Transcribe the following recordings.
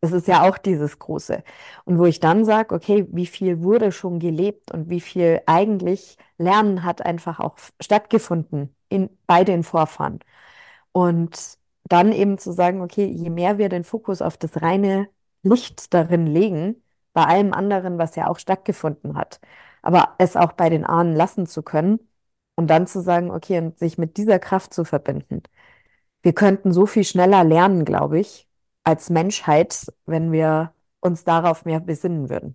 Das ist ja auch dieses Große. Und wo ich dann sage, okay, wie viel wurde schon gelebt und wie viel eigentlich Lernen hat einfach auch stattgefunden bei den Vorfahren. Und dann eben zu sagen, okay, je mehr wir den Fokus auf das reine Licht darin legen, bei allem anderen, was ja auch stattgefunden hat, aber es auch bei den Ahnen lassen zu können und dann zu sagen, okay, und sich mit dieser Kraft zu verbinden. Wir könnten so viel schneller lernen, glaube ich, als Menschheit, wenn wir uns darauf mehr besinnen würden.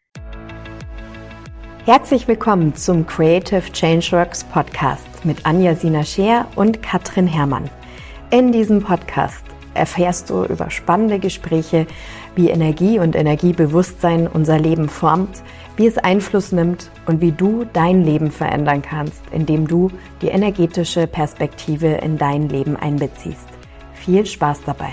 Herzlich willkommen zum Creative Changeworks Podcast mit Anja Sina Scheer und Katrin Herrmann. In diesem Podcast erfährst du über spannende Gespräche, wie Energie und Energiebewusstsein unser Leben formt, wie es Einfluss nimmt und wie du dein Leben verändern kannst, indem du die energetische Perspektive in dein Leben einbeziehst. Viel Spaß dabei!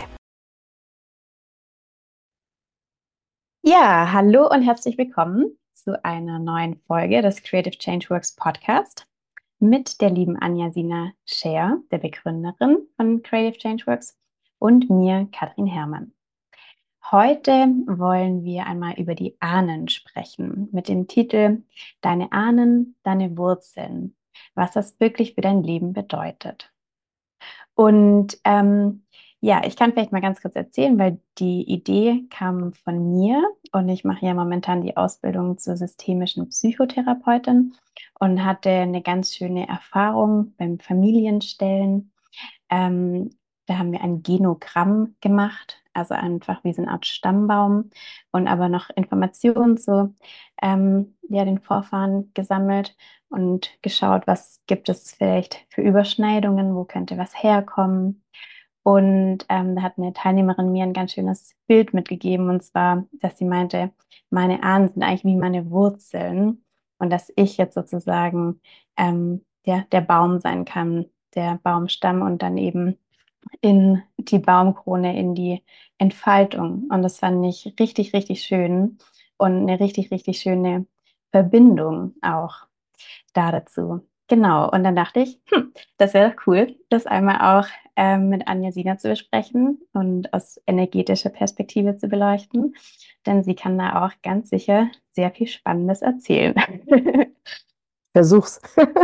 Ja, hallo und herzlich willkommen zu einer neuen Folge des Creative Changeworks Podcast mit der lieben Anja Sina Scheer, der Begründerin von Creative Changeworks, und mir, Katrin Herrmann. Heute wollen wir einmal über die Ahnen sprechen, mit dem Titel Deine Ahnen, deine Wurzeln, was das wirklich für dein Leben bedeutet. Und ja, ich kann vielleicht mal ganz kurz erzählen, weil die Idee kam von mir und ich mache ja momentan die Ausbildung zur systemischen Psychotherapeutin und hatte eine ganz schöne Erfahrung beim Familienstellen. Ähm, Da haben wir ein Genogramm gemacht, also einfach wie so eine Art Stammbaum und aber noch Informationen zu ja, den Vorfahren gesammelt und geschaut, was gibt es vielleicht für Überschneidungen, wo könnte was herkommen. Und da hat eine Teilnehmerin mir ein ganz schönes Bild mitgegeben, und zwar, dass sie meinte, meine Ahnen sind eigentlich wie meine Wurzeln und dass ich jetzt sozusagen der Baum sein kann, der Baumstamm und dann eben in die Baumkrone, in die Entfaltung. Und das fand ich richtig, richtig schön und eine richtig, richtig schöne Verbindung auch da dazu. Genau, und dann dachte ich, das wäre doch cool, das einmal auch mit Anja Sina zu besprechen und aus energetischer Perspektive zu beleuchten, denn sie kann da auch ganz sicher sehr viel Spannendes erzählen. Versuch's.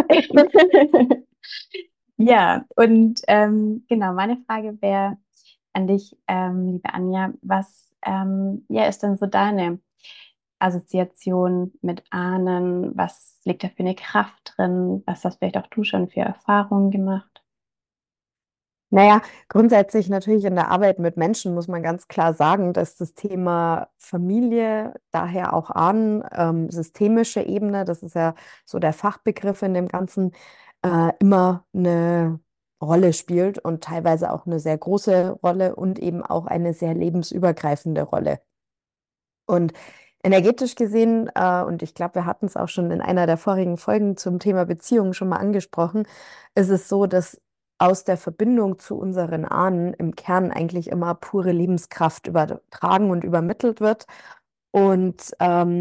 Ja, und genau, meine Frage wäre an dich, liebe Anja, was ja, ist denn so deine Assoziation mit Ahnen? Was liegt da für eine Kraft drin? Was hast vielleicht auch du schon für Erfahrungen gemacht? Naja, grundsätzlich natürlich in der Arbeit mit Menschen muss man ganz klar sagen, dass das Thema Familie, daher auch Ahnen, systemische Ebene, das ist ja so der Fachbegriff in dem Ganzen, immer eine Rolle spielt und teilweise auch eine sehr große Rolle und eben auch eine sehr lebensübergreifende Rolle. Und energetisch gesehen, und ich glaube, wir hatten es auch schon in einer der vorigen Folgen zum Thema Beziehungen schon mal angesprochen, ist es so, dass aus der Verbindung zu unseren Ahnen im Kern eigentlich immer pure Lebenskraft übertragen und übermittelt wird. Und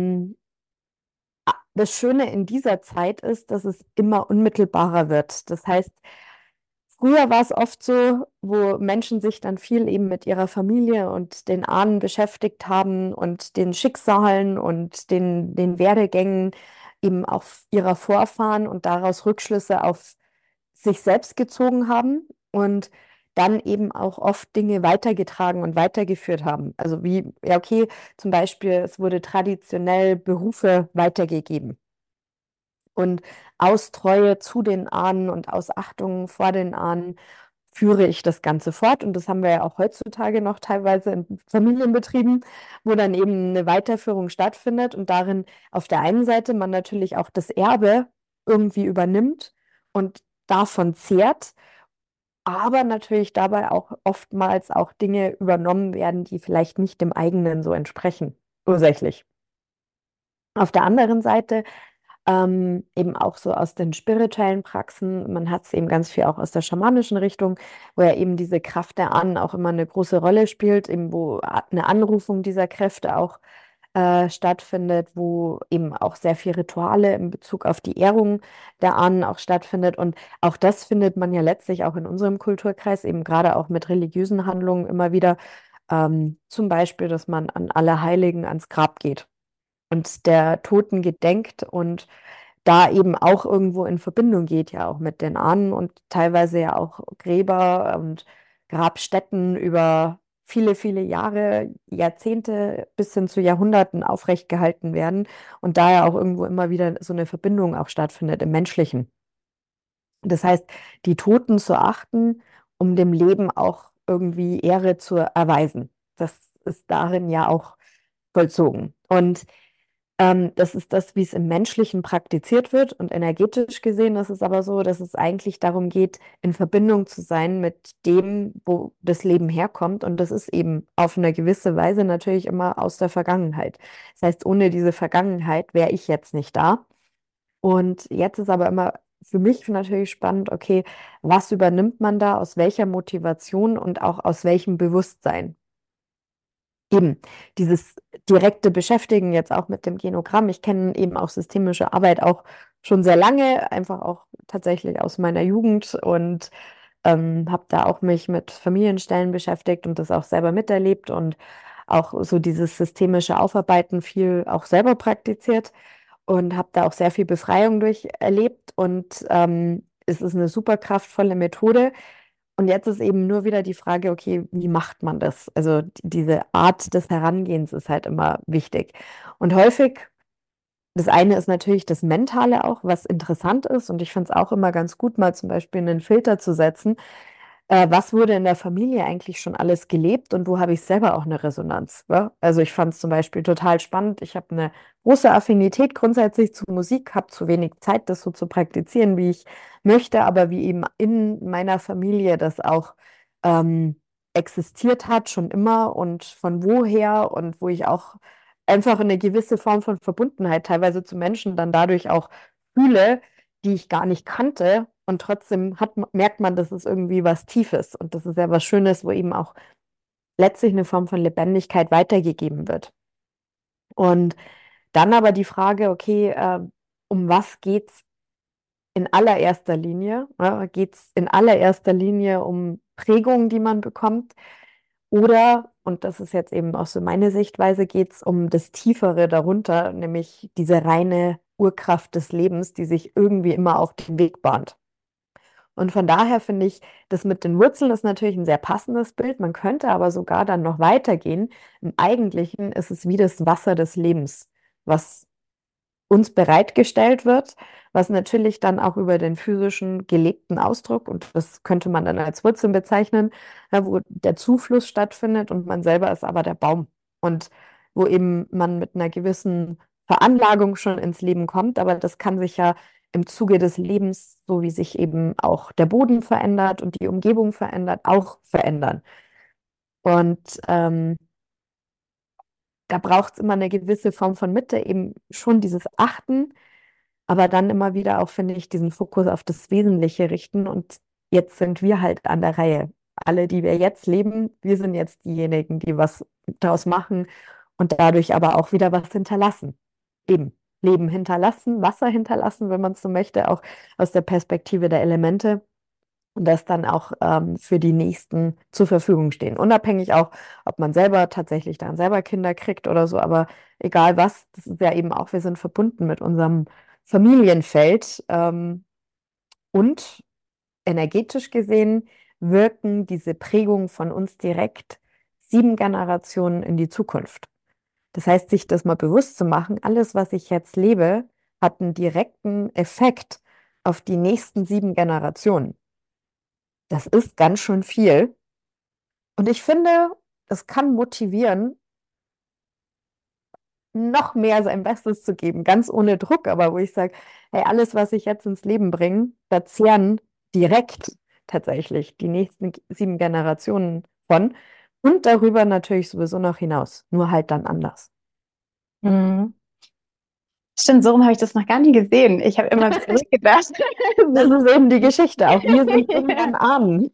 das Schöne in dieser Zeit ist, dass es immer unmittelbarer wird. Das heißt, früher war es oft so, wo Menschen sich dann viel eben mit ihrer Familie und den Ahnen beschäftigt haben und den Schicksalen und den Werdegängen eben auch ihrer Vorfahren und daraus Rückschlüsse auf sich selbst gezogen haben und dann eben auch oft Dinge weitergetragen und weitergeführt haben. Also wie, ja, okay, zum Beispiel, es wurde traditionell Berufe weitergegeben. Und aus Treue zu den Ahnen und aus Achtung vor den Ahnen führe ich das Ganze fort. Und das haben wir ja auch heutzutage noch teilweise in Familienbetrieben, wo dann eben eine Weiterführung stattfindet und darin auf der einen Seite man natürlich auch das Erbe irgendwie übernimmt und davon zehrt, aber natürlich dabei auch oftmals auch Dinge übernommen werden, die vielleicht nicht dem eigenen so entsprechen, ursächlich. Auf der anderen Seite eben auch so aus den spirituellen Praxen. Man hat es eben ganz viel auch aus der schamanischen Richtung, wo ja eben diese Kraft der Ahnen auch immer eine große Rolle spielt, eben wo eine Anrufung dieser Kräfte auch stattfindet, wo eben auch sehr viel Rituale in Bezug auf die Ehrung der Ahnen auch stattfindet. Und auch das findet man ja letztlich auch in unserem Kulturkreis, eben gerade auch mit religiösen Handlungen immer wieder. Zum Beispiel, dass man an Allerheiligen ans Grab geht und der Toten gedenkt und da eben auch irgendwo in Verbindung geht, ja auch mit den Ahnen und teilweise ja auch Gräber und Grabstätten über viele, viele Jahre, Jahrzehnte bis hin zu Jahrhunderten aufrecht gehalten werden und da ja auch irgendwo immer wieder so eine Verbindung auch stattfindet im Menschlichen. Das heißt, die Toten zu achten, um dem Leben auch irgendwie Ehre zu erweisen. Das ist darin ja auch vollzogen. Und das ist das, wie es im Menschlichen praktiziert wird. Und energetisch gesehen ist es aber so, dass es eigentlich darum geht, in Verbindung zu sein mit dem, wo das Leben herkommt. Und das ist eben auf eine gewisse Weise natürlich immer aus der Vergangenheit. Das heißt, ohne diese Vergangenheit wäre ich jetzt nicht da. Und jetzt ist aber immer für mich natürlich spannend, okay, was übernimmt man da, aus welcher Motivation und auch aus welchem Bewusstsein? Eben dieses direkte Beschäftigen jetzt auch mit dem Genogramm. Ich kenne eben auch systemische Arbeit auch schon sehr lange, einfach auch tatsächlich aus meiner Jugend und habe da auch mich mit Familienstellen beschäftigt und das auch selber miterlebt und auch so dieses systemische Aufarbeiten viel auch selber praktiziert und habe da auch sehr viel Befreiung durch erlebt und es ist eine super kraftvolle Methode. Und jetzt ist eben nur wieder die Frage, okay, wie macht man das? Also diese Art des Herangehens ist halt immer wichtig. Und häufig, das eine ist natürlich das Mentale auch, was interessant ist. Und ich finde es auch immer ganz gut, mal zum Beispiel einen Filter zu setzen, was wurde in der Familie eigentlich schon alles gelebt und wo habe ich selber auch eine Resonanz? Ja? Also ich fand es zum Beispiel total spannend. Ich habe eine große Affinität grundsätzlich zu Musik, habe zu wenig Zeit, das so zu praktizieren, wie ich möchte, aber wie eben in meiner Familie das auch ähm, existiert hat, schon immer und von woher und wo ich auch einfach eine gewisse Form von Verbundenheit teilweise zu Menschen dann dadurch auch fühle, die ich gar nicht kannte. Und trotzdem merkt man, das ist irgendwie was Tiefes. Und das ist ja was Schönes, wo eben auch letztlich eine Form von Lebendigkeit weitergegeben wird. Und dann aber die Frage, okay, um was geht's in allererster Linie? Ja, geht es in allererster Linie um Prägungen, die man bekommt? Oder, und das ist jetzt eben auch so meine Sichtweise, geht es um das Tiefere darunter, nämlich diese reine Urkraft des Lebens, die sich irgendwie immer auf den Weg bahnt. Und von daher finde ich, das mit den Wurzeln ist natürlich ein sehr passendes Bild. Man könnte aber sogar dann noch weitergehen. Im Eigentlichen ist es wie das Wasser des Lebens, was uns bereitgestellt wird, was natürlich dann auch über den physischen gelebten Ausdruck, und das könnte man dann als Wurzeln bezeichnen, ja, wo der Zufluss stattfindet und man selber ist aber der Baum. Und wo eben man mit einer gewissen Veranlagung schon ins Leben kommt, aber das kann sich ja im Zuge des Lebens, so wie sich eben auch der Boden verändert und die Umgebung verändert, auch verändern. Und da braucht es immer eine gewisse Form von Mitte, eben schon dieses Achten, aber dann immer wieder auch, finde ich, diesen Fokus auf das Wesentliche richten. Und jetzt sind wir halt an der Reihe. Alle, die wir jetzt leben, wir sind jetzt diejenigen, die was daraus machen und dadurch aber auch wieder was hinterlassen. Eben Leben hinterlassen, Wasser hinterlassen, wenn man es so möchte, auch aus der Perspektive der Elemente und das dann auch für die Nächsten zur Verfügung stehen. Unabhängig auch, ob man selber tatsächlich dann selber Kinder kriegt oder so, aber egal was, das ist ja eben auch, wir sind verbunden mit unserem Familienfeld und energetisch gesehen wirken diese Prägungen von uns direkt 7 Generationen in die Zukunft. Das heißt, sich das mal bewusst zu machen, alles, was ich jetzt lebe, hat einen direkten Effekt auf die nächsten 7 Generationen. Das ist ganz schön viel. Und ich finde, es kann motivieren, noch mehr sein Bestes zu geben, ganz ohne Druck, aber wo ich sage, hey, alles, was ich jetzt ins Leben bringe, da zehren direkt tatsächlich die nächsten 7 Generationen von und darüber natürlich sowieso noch hinaus, nur halt dann anders. Mhm. Stimmt, so rum habe ich das noch gar nie gesehen. Ich habe immer zurückgedacht. Das Das ist eben die Geschichte. Auch wir sind irgendwann Ahnen.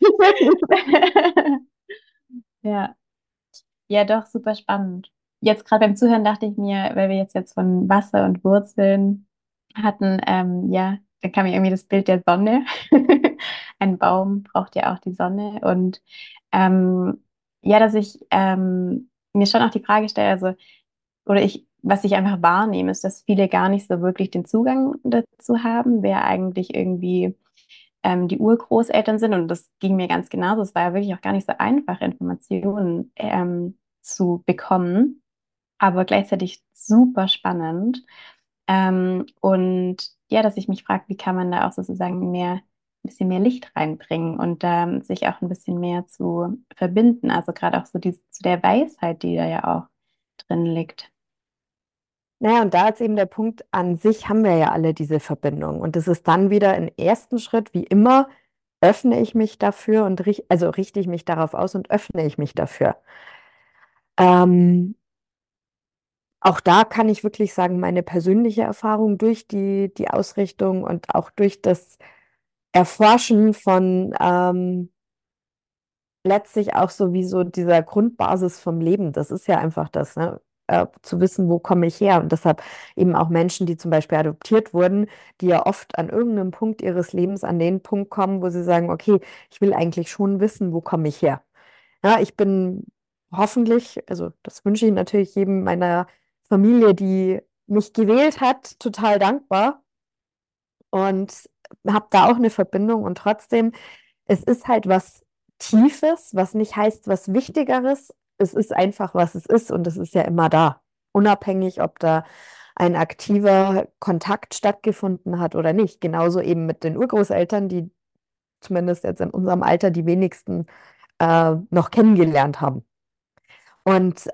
ja. Ja, doch, super spannend. Jetzt gerade beim Zuhören dachte ich mir, weil wir jetzt von Wasser und Wurzeln hatten, ja, da kam mir irgendwie das Bild der Sonne. Ein Baum braucht ja auch die Sonne und ähm, Ja, dass ich mir schon auch die Frage stelle, also, was ich einfach wahrnehme, ist, dass viele gar nicht so wirklich den Zugang dazu haben, wer eigentlich irgendwie die Urgroßeltern sind. Und das ging mir ganz genauso. Es war ja wirklich auch gar nicht so einfach, Informationen zu bekommen, aber gleichzeitig super spannend. Und ja, dass ich mich frage, wie kann man da auch sozusagen ein bisschen mehr Licht reinbringen und sich auch ein bisschen mehr zu verbinden. Also gerade auch so zu der Weisheit, die da ja auch drin liegt. Naja, und da ist eben der Punkt, an sich haben wir ja alle diese Verbindung. Und es ist dann wieder im ersten Schritt, wie immer, öffne ich mich dafür und also richte ich mich darauf aus und öffne ich mich dafür. Ähm, Auch da kann ich wirklich sagen, meine persönliche Erfahrung durch die Ausrichtung und auch durch das Erforschen von letztlich auch sowieso dieser Grundbasis vom Leben. Das ist ja einfach das, ne? Zu wissen, wo komme ich her. Und deshalb eben auch Menschen, die zum Beispiel adoptiert wurden, die ja oft an irgendeinem Punkt ihres Lebens an den Punkt kommen, wo sie sagen, okay, ich will eigentlich schon wissen, wo komme ich her. Ja, ich bin hoffentlich, also das wünsche ich natürlich jedem meiner Familie, die mich gewählt hat, total dankbar und habe da auch eine Verbindung und trotzdem, es ist halt was Tiefes, was nicht heißt was Wichtigeres. Es ist einfach, was es ist und es ist ja immer da. Unabhängig, ob da ein aktiver Kontakt stattgefunden hat oder nicht. Genauso eben mit den Urgroßeltern, die zumindest jetzt in unserem Alter die wenigsten noch kennengelernt haben. Und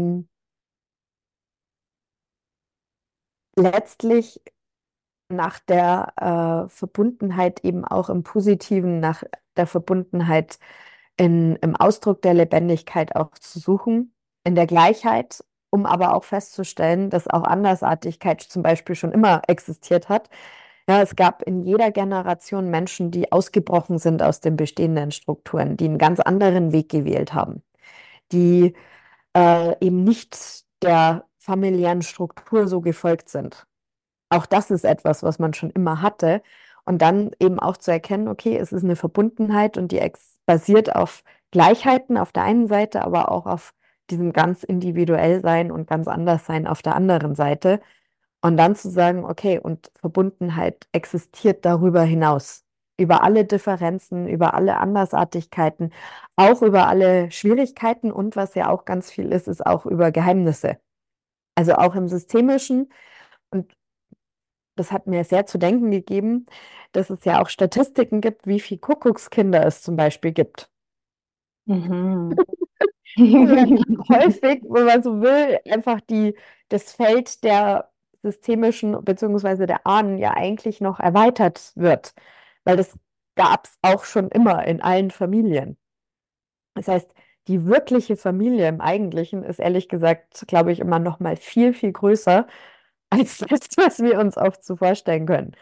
letztlich nach der Verbundenheit eben auch im Positiven, nach der Verbundenheit im Ausdruck der Lebendigkeit auch zu suchen, in der Gleichheit, um aber auch festzustellen, dass auch Andersartigkeit zum Beispiel schon immer existiert hat. Ja, es gab in jeder Generation Menschen, die ausgebrochen sind aus den bestehenden Strukturen, die einen ganz anderen Weg gewählt haben, die eben nicht der familiären Struktur so gefolgt sind. Auch das ist etwas, was man schon immer hatte. Und dann eben auch zu erkennen, okay, es ist eine Verbundenheit und die basiert auf Gleichheiten auf der einen Seite, aber auch auf diesem ganz individuell sein und ganz anders sein auf der anderen Seite. Und dann zu sagen, okay, und Verbundenheit existiert darüber hinaus, über alle Differenzen, über alle Andersartigkeiten, auch über alle Schwierigkeiten und was ja auch ganz viel ist, ist auch über Geheimnisse. Also auch im Systemischen. Und das hat mir sehr zu denken gegeben, dass es ja auch Statistiken gibt, wie viel Kuckuckskinder es zum Beispiel gibt. Mhm. Wo ja häufig, wenn man so will, einfach das Feld der systemischen beziehungsweise der Ahnen ja eigentlich noch erweitert wird, weil das gab es auch schon immer in allen Familien. Das heißt, die wirkliche Familie im Eigentlichen ist ehrlich gesagt, glaube ich, immer noch mal viel, viel größer als das, was wir uns oft so vorstellen können.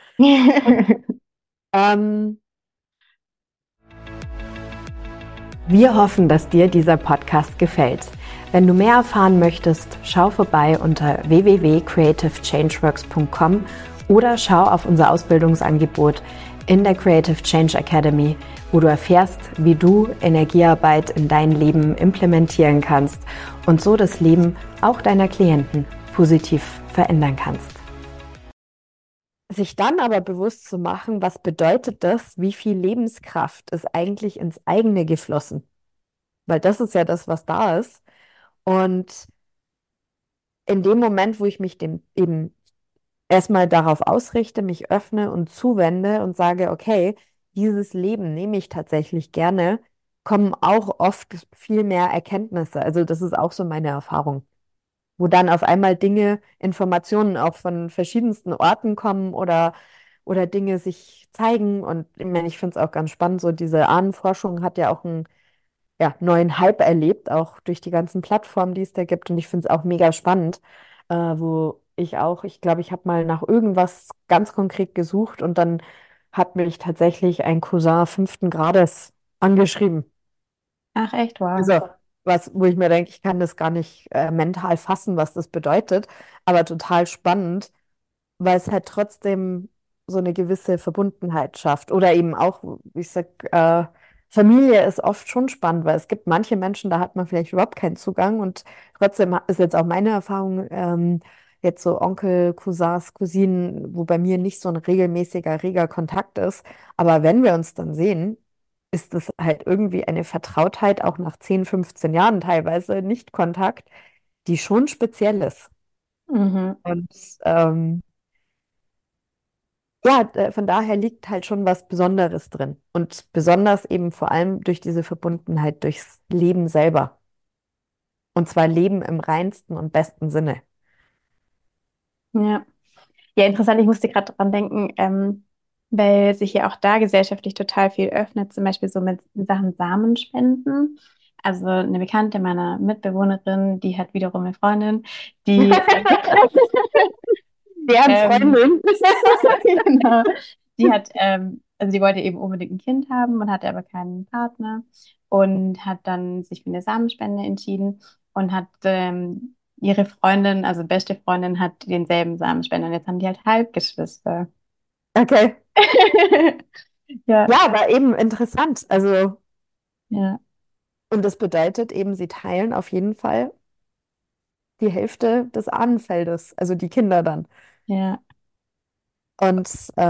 Ähm, Wir hoffen, dass dir dieser Podcast gefällt. Wenn du mehr erfahren möchtest, schau vorbei unter www.creativechangeworks.com oder schau auf unser Ausbildungsangebot in der Creative Change Academy, wo du erfährst, wie du Energiearbeit in dein Leben implementieren kannst und so das Leben auch deiner Klienten positiv verändern kannst. Sich dann aber bewusst zu machen, was bedeutet das, wie viel Lebenskraft ist eigentlich ins eigene geflossen? Weil das ist ja das, was da ist. Und in dem Moment, wo ich mich dem eben erstmal darauf ausrichte, mich öffne und zuwende und sage, okay, dieses Leben nehme ich tatsächlich gerne, kommen auch oft viel mehr Erkenntnisse. Also das ist auch so meine Erfahrung, wo dann auf einmal Dinge, Informationen auch von verschiedensten Orten kommen oder Dinge sich zeigen. Und ich meine, ich finde es auch ganz spannend, so diese Ahnenforschung hat ja auch einen neuen Hype erlebt, auch durch die ganzen Plattformen, die es da gibt. Und ich finde es auch mega spannend, wo ich glaube, ich habe mal nach irgendwas ganz konkret gesucht und dann hat mich tatsächlich ein Cousin fünften Grades angeschrieben. Ach, echt, wow. Also, wo ich mir denke, ich kann das gar nicht mental fassen, was das bedeutet, aber total spannend, weil es halt trotzdem so eine gewisse Verbundenheit schafft. Oder eben auch, wie ich sag, Familie ist oft schon spannend, weil es gibt manche Menschen, da hat man vielleicht überhaupt keinen Zugang und trotzdem ist jetzt auch meine Erfahrung, jetzt so Onkel, Cousins, Cousinen, wo bei mir nicht so ein regelmäßiger, reger Kontakt ist. Aber wenn wir uns dann sehen, ist es halt irgendwie eine Vertrautheit, auch nach 10, 15 Jahren teilweise Nicht-Kontakt, die schon speziell ist. Mhm. Und ähm, ja, von daher liegt halt schon was Besonderes drin. Und besonders eben vor allem durch diese Verbundenheit durchs Leben selber. Und zwar Leben im reinsten und besten Sinne. Ja. Ja, interessant. Ich musste gerade dran denken, weil sich ja auch da gesellschaftlich total viel öffnet, zum Beispiel so mit Sachen Samenspenden. Also eine Bekannte meiner Mitbewohnerin, die hat wiederum eine Freundin, die Deren ähm, Freundin. genau, die hat, also die wollte eben unbedingt ein Kind haben und hatte aber keinen Partner und hat dann sich für eine Samenspende entschieden und hat ihre Freundin, also beste Freundin, hat denselben Samenspender und jetzt haben die halt Halbgeschwister. Okay. Ja, Ja, aber eben interessant. Also, ja, und das bedeutet eben, sie teilen auf jeden Fall die Hälfte des Ahnenfeldes, also die Kinder dann. ja, Und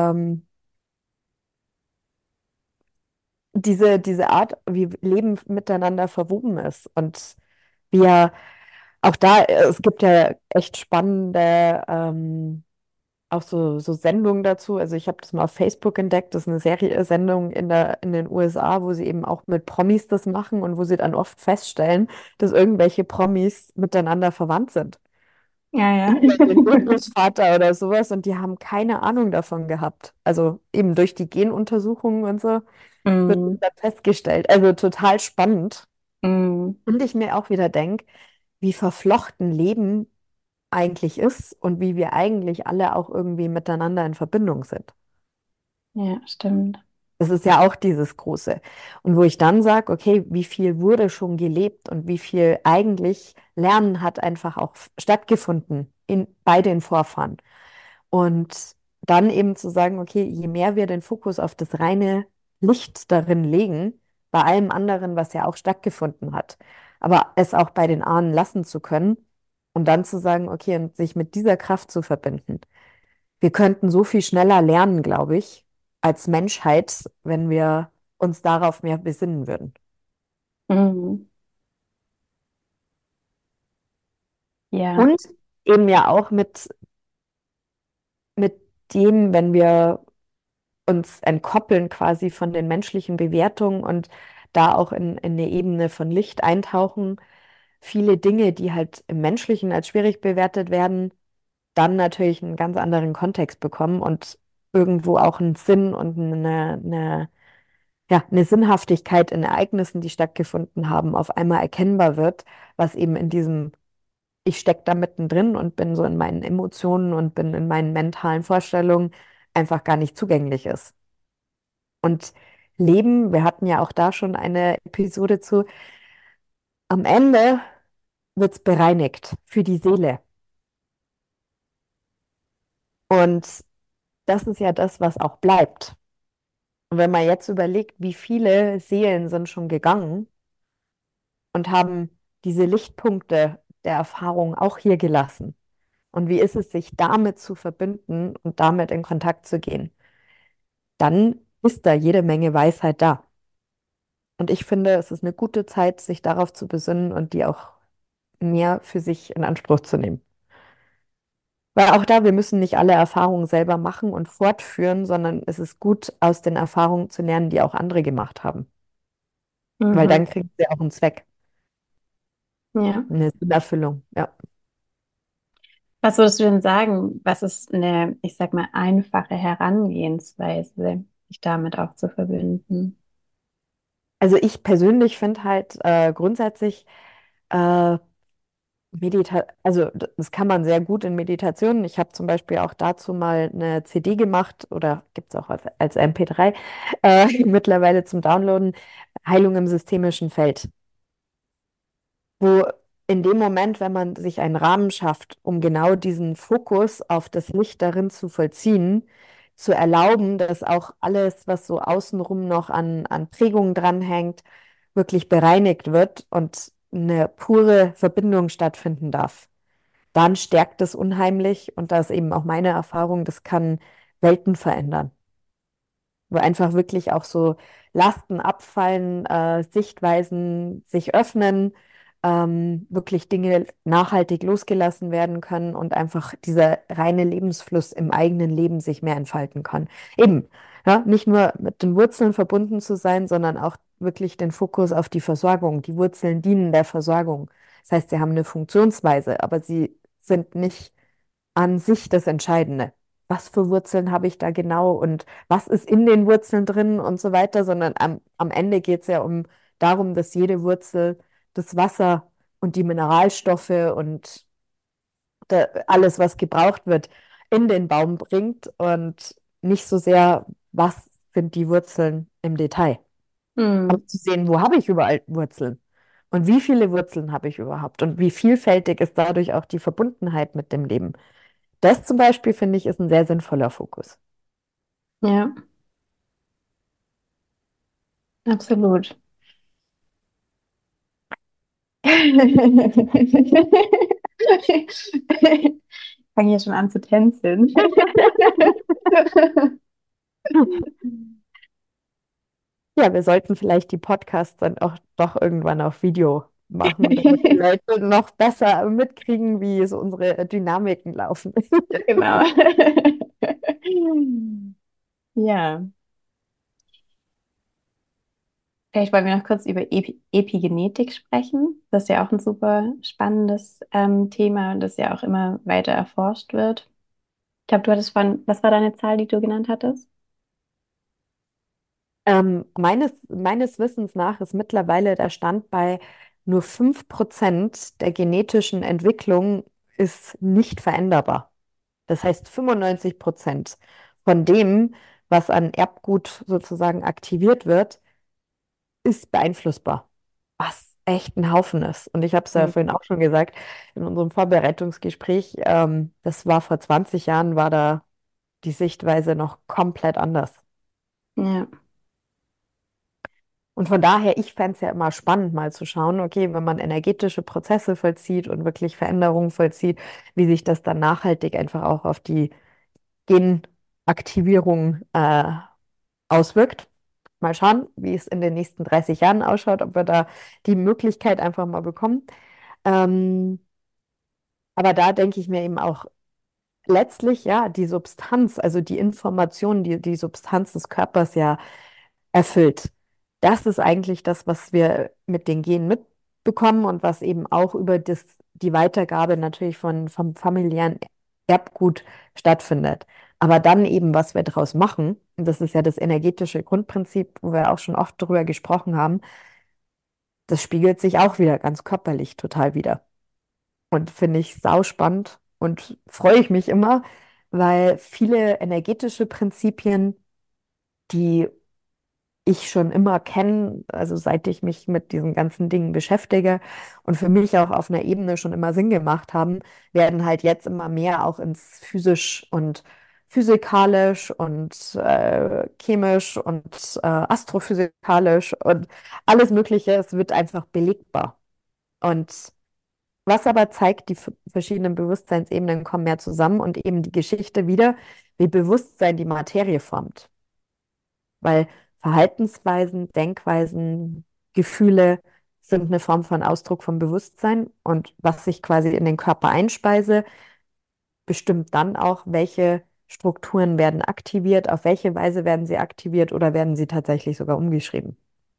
diese Art, wie Leben miteinander verwoben ist. Und wir auch da, es gibt ja echt spannende auch so Sendungen dazu. Also ich habe das mal auf Facebook entdeckt. Das ist eine Sendung in den USA, wo sie eben auch mit Promis das machen und wo sie dann oft feststellen, dass irgendwelche Promis miteinander verwandt sind. ja, ja. Irgendwelche Urgroßvater oder sowas und die haben keine Ahnung davon gehabt. Also eben durch die Genuntersuchungen und so wird das Mm, dann festgestellt. Also total spannend. mm, Und ich mir auch wieder denke, wie verflochten Leben eigentlich ist und wie wir eigentlich alle auch irgendwie miteinander in Verbindung sind. ja, stimmt. Das ist ja auch dieses Große. Und wo ich dann sage, okay, wie viel wurde schon gelebt und wie viel eigentlich Lernen hat einfach auch stattgefunden bei den Vorfahren. Und dann eben zu sagen, okay, je mehr wir den Fokus auf das reine Licht darin legen, bei allem anderen, was ja auch stattgefunden hat, aber es auch bei den Ahnen lassen zu können und dann zu sagen, okay, und sich mit dieser Kraft zu verbinden. Wir könnten so viel schneller lernen, glaube ich, als Menschheit, wenn wir uns darauf mehr besinnen würden. Mm, ja, Und eben ja auch mit dem, wenn wir uns entkoppeln quasi von den menschlichen Bewertungen und da auch in eine Ebene von Licht eintauchen, viele Dinge, die halt im Menschlichen als schwierig bewertet werden, dann natürlich einen ganz anderen Kontext bekommen und irgendwo auch einen Sinn und eine Sinnhaftigkeit in Ereignissen, die stattgefunden haben, auf einmal erkennbar wird, was eben in diesem, ich stecke da mittendrin und bin so in meinen Emotionen und bin in meinen mentalen Vorstellungen einfach gar nicht zugänglich ist. Und Leben, wir hatten ja auch da schon eine Episode zu, am Ende wird es bereinigt für die Seele. Und das ist ja das, was auch bleibt. Und wenn man jetzt überlegt, wie viele Seelen sind schon gegangen und haben diese Lichtpunkte der Erfahrung auch hier gelassen. Und wie ist es, sich damit zu verbinden und damit in Kontakt zu gehen? Dann ist da jede Menge Weisheit da. Und ich finde, es ist eine gute Zeit, sich darauf zu besinnen und die auch mehr für sich in Anspruch zu nehmen. Weil auch da, wir müssen nicht alle Erfahrungen selber machen und fortführen, sondern es ist gut, aus den Erfahrungen zu lernen, die auch andere gemacht haben. Weil mhm, dann kriegen sie auch einen Zweck, ja. eine Sinnerfüllung. Ja. Was würdest du denn sagen? Was ist eine, ich sag mal, einfache Herangehensweise, sich damit auch zu verbinden? Also ich persönlich finde halt grundsätzlich äh, das kann man sehr gut in Meditationen. Ich habe zum Beispiel auch dazu mal eine CD gemacht oder gibt es auch als MP3 mittlerweile zum Downloaden, Heilung im systemischen Feld, wo in dem Moment, wenn man sich einen Rahmen schafft, um genau diesen Fokus auf das Licht darin zu vollziehen, zu erlauben, dass auch alles, was so außenrum noch an Prägungen dranhängt, wirklich bereinigt wird und eine pure Verbindung stattfinden darf. Dann stärkt es unheimlich und da ist eben auch meine Erfahrung, das kann Welten verändern, wo einfach wirklich auch so Lasten abfallen, Sichtweisen sich öffnen, wirklich Dinge nachhaltig losgelassen werden können und einfach dieser reine Lebensfluss im eigenen Leben sich mehr entfalten kann. Eben, ja, nicht nur mit den Wurzeln verbunden zu sein, sondern auch wirklich den Fokus auf die Versorgung. Die Wurzeln dienen der Versorgung. Das heißt, sie haben eine Funktionsweise, aber sie sind nicht an sich das Entscheidende. Was für Wurzeln habe ich da genau und was ist in den Wurzeln drin und so weiter, sondern am Ende geht es ja darum, dass jede Wurzel das Wasser und die Mineralstoffe und alles, was gebraucht wird, in den Baum bringt und nicht so sehr, was sind die Wurzeln im Detail. Hm. Aber zu sehen, wo habe ich überall Wurzeln und wie viele Wurzeln habe ich überhaupt und wie vielfältig ist dadurch auch die Verbundenheit mit dem Leben. Das zum Beispiel finde ich ist ein sehr sinnvoller Fokus. Ja, absolut. Fange hier schon an zu tänzeln. Ja, wir sollten vielleicht die Podcasts dann auch doch irgendwann auf Video machen, damit die Leute noch besser mitkriegen, wie so unsere Dynamiken laufen. Genau. Ja, vielleicht wollen wir noch kurz über Epigenetik sprechen. Das ist ja auch ein super spannendes Thema, das ja auch immer weiter erforscht wird. Ich glaube, du hattest was war deine Zahl, die du genannt hattest? Meines Wissens nach ist mittlerweile der Stand bei nur 5% der genetischen Entwicklung ist nicht veränderbar. Das heißt, 95% von dem, was an Erbgut sozusagen aktiviert wird, ist beeinflussbar. Was echt ein Haufen ist. Und ich habe es ja Mhm. vorhin auch schon gesagt, in unserem Vorbereitungsgespräch, das war vor 20 Jahren, war da die Sichtweise noch komplett anders. Ja, Und von daher, ich fände es ja immer spannend, mal zu schauen, okay, wenn man energetische Prozesse vollzieht und wirklich Veränderungen vollzieht, wie sich das dann nachhaltig einfach auch auf die Genaktivierung auswirkt. Mal schauen, wie es in den nächsten 30 Jahren ausschaut, ob wir da die Möglichkeit einfach mal bekommen. Ähm, aber da denke ich mir eben auch, letztlich ja, die Substanz, also die Information, die Substanz des Körpers ja erfüllt. Das ist eigentlich das, was wir mit den Genen mitbekommen und was eben auch über die Weitergabe natürlich vom familiären Erbgut stattfindet. Aber dann eben, was wir daraus machen, und das ist ja das energetische Grundprinzip, wo wir auch schon oft darüber gesprochen haben, das spiegelt sich auch wieder ganz körperlich total wieder. Und finde ich sauspannend und freue ich mich immer, weil viele energetische Prinzipien, die ich schon immer kenne, also seit ich mich mit diesen ganzen Dingen beschäftige und für mich auch auf einer Ebene schon immer Sinn gemacht haben, werden halt jetzt immer mehr auch ins physisch und physikalisch und chemisch und astrophysikalisch und alles Mögliche. Es wird einfach belegbar. Und was aber zeigt, die verschiedenen Bewusstseinsebenen kommen mehr zusammen und eben die Geschichte wieder, wie Bewusstsein die Materie formt. Weil Verhaltensweisen, Denkweisen, Gefühle sind eine Form von Ausdruck von Bewusstsein und was ich quasi in den Körper einspeise, bestimmt dann auch, welche Strukturen werden aktiviert, auf welche Weise werden sie aktiviert oder werden sie tatsächlich sogar umgeschrieben.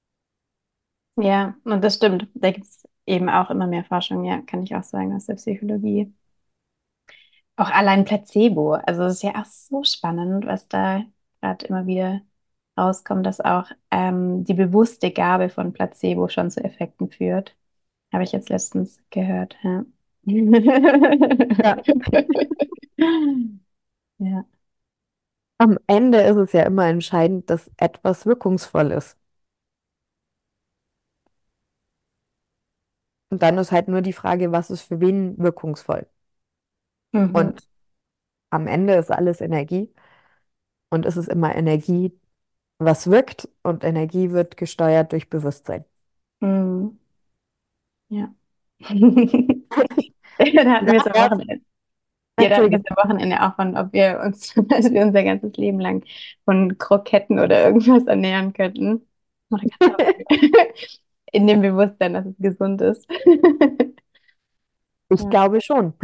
ja, und das stimmt. Da gibt es eben auch immer mehr Forschung, ja, kann ich auch sagen, aus der Psychologie. Auch allein Placebo. Also es ist ja auch so spannend, was da gerade immer wieder rauskommt, dass auch die bewusste Gabe von Placebo schon zu Effekten führt. Habe ich jetzt letztens gehört. Ja. Ja, Ja, am Ende ist es ja immer entscheidend, dass etwas wirkungsvoll ist. Und dann ist halt nur die Frage, was ist für wen wirkungsvoll. mhm. Und am Ende ist alles Energie. Und es ist immer Energie, was wirkt, und Energie wird gesteuert durch Bewusstsein. Mhm. Ja. Da hatten wir es am Daher, Wochenende. Ja, da hatten wir Entschuldige, es am Wochenende auch von, ob wir uns, dass wir unser ganzes Leben lang von Kroketten oder irgendwas ernähren könnten. Oder Kartoffeln. In dem Bewusstsein, dass es gesund ist. ich Ja. glaube schon.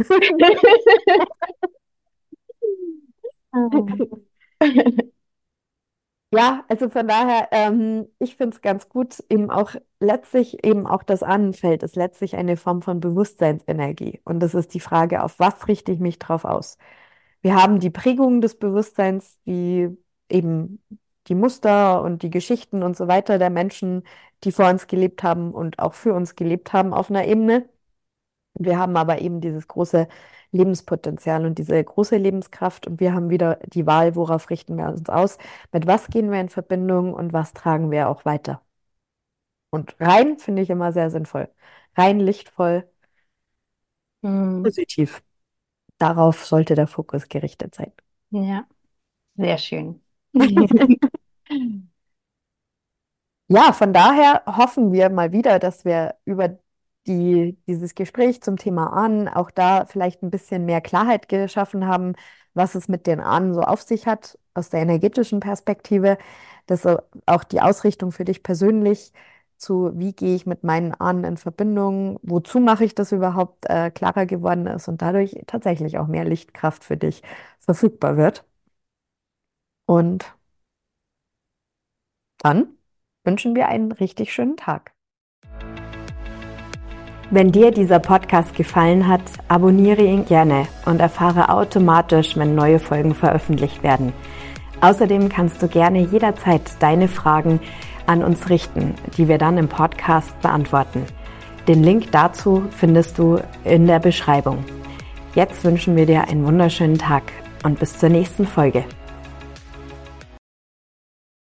Ja, also von daher, ich finde es ganz gut, eben auch letztlich eben auch das Ahnenfeld ist letztlich eine Form von Bewusstseinsenergie. Und das ist die Frage, auf was richte ich mich drauf aus? Wir haben die Prägungen des Bewusstseins, wie eben die Muster und die Geschichten und so weiter der Menschen, die vor uns gelebt haben und auch für uns gelebt haben auf einer Ebene. Wir haben aber eben dieses große Lebenspotenzial und diese große Lebenskraft, und wir haben wieder die Wahl, worauf richten wir uns aus, mit was gehen wir in Verbindung und was tragen wir auch weiter. Und rein finde ich immer sehr sinnvoll. Rein, lichtvoll, Hm. positiv. Darauf sollte der Fokus gerichtet sein. Ja, sehr schön. Ja, von daher hoffen wir mal wieder, dass wir über dieses Gespräch zum Thema Ahnen auch da vielleicht ein bisschen mehr Klarheit geschaffen haben, was es mit den Ahnen so auf sich hat, aus der energetischen Perspektive, dass so auch die Ausrichtung für dich persönlich zu, wie gehe ich mit meinen Ahnen in Verbindung, wozu mache ich das überhaupt, klarer geworden ist und dadurch tatsächlich auch mehr Lichtkraft für dich verfügbar wird. Und dann wünschen wir einen richtig schönen Tag. Wenn dir dieser Podcast gefallen hat, abonniere ihn gerne und erfahre automatisch, wenn neue Folgen veröffentlicht werden. Außerdem kannst du gerne jederzeit deine Fragen an uns richten, die wir dann im Podcast beantworten. Den Link dazu findest du in der Beschreibung. Jetzt wünschen wir dir einen wunderschönen Tag und bis zur nächsten Folge.